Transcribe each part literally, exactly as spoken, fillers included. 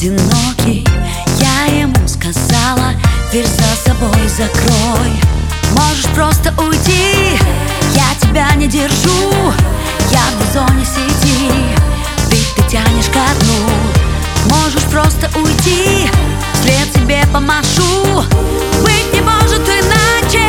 одинокий, я ему сказала: дверь за собой закрой. Можешь просто уйти, я тебя не держу. Я в зоне сети, ведь ты тянешь ко дну. Можешь просто уйти, вслед тебе помашу. Быть не может иначе.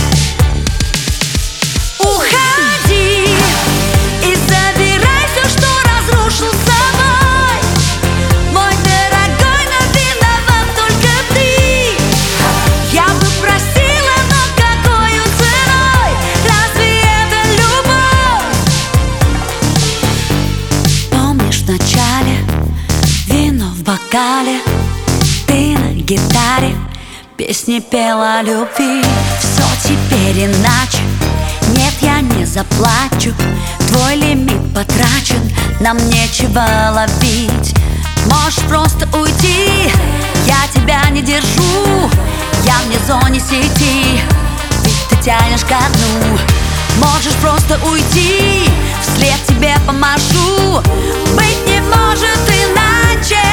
Уходи и забирай все, что разрушил собой. Мой дорогой, но виноват только ты. Я бы просила, но какою ценой? Разве это любовь? Помнишь, в начале вино в бокале, ты на гитаре песни пела о любви. Все теперь иначе, нет, я не заплачу. Твой лимит потрачен, нам нечего ловить. Можешь просто уйти, я тебя не держу. Я вне зоны сети, ведь ты тянешь ко дну. Можешь просто уйти, вслед тебе помашу. Быть не может иначе.